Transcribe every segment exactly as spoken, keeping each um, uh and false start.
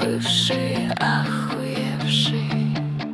бывшие, охуевшие.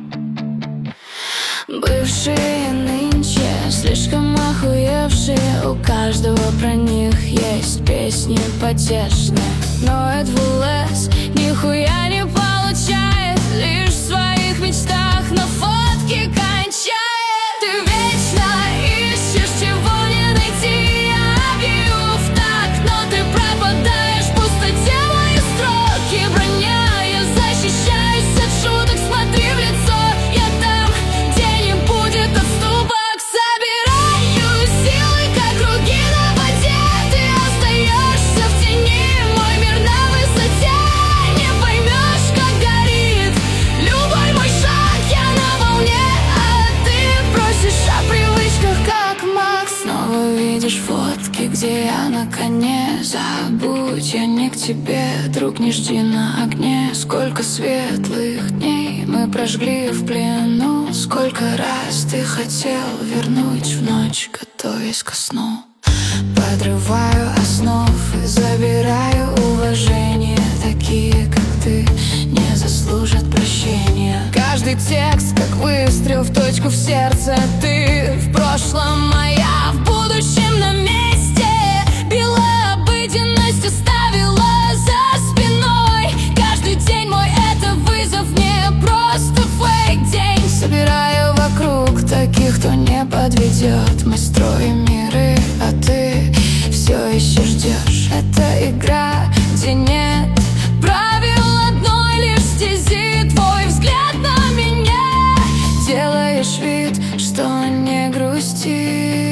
Бывшие нынче слишком охуевшие. У каждого про них есть песни потешные. Но Эдвулес нихуя не получает, лишь в своих мечтах на фотке кончает. Ты вечно ищешь, чего не найти, я бью в такт, но ты пропадаешь в пустоте. Мои строки броня, я защищаюсь от шуток, смотри в лицо, я там, где не будет отступок. Собираю силы, как круги на воде, ты остаешься в тени, мой мир на высоте. Не поймешь, как горит любой мой шаг, я на волне, а ты просишь о привычках, как Макс. Снова видишь фотки, где я на коне. Забудь, я не к тебе, друг, не жди на огне. Сколько светлых дней мы прожгли в плену. Сколько раз ты хотел вернуть в ночь, готовясь ко сну. Подрываю основ и забираю уважение. Такие, как ты, не заслужат прощения. Каждый текст, как выстрел в точку в сердце. Ты в прошлом, а я в будущем на месте. Белая обыденность оставила за спиной. Каждый день мой — это вызов, не просто фейк день. Собираю вокруг таких, кто не подведет. Мы строим миры, а ты все еще ждешь. Это игра, где нет правил одной лишь стези. Твой взгляд на меня, делаешь вид, что не грустишь.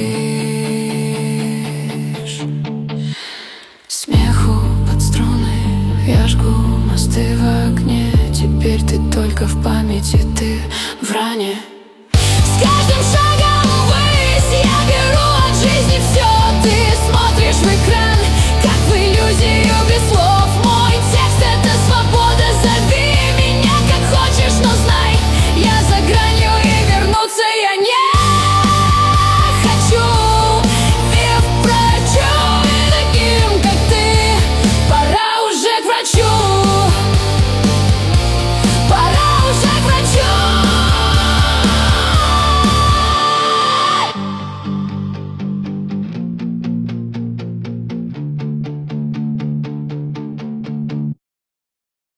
Смеху под струны я жгу мосты в огне. Теперь ты только в памяти, ты в ране. С каждым шагом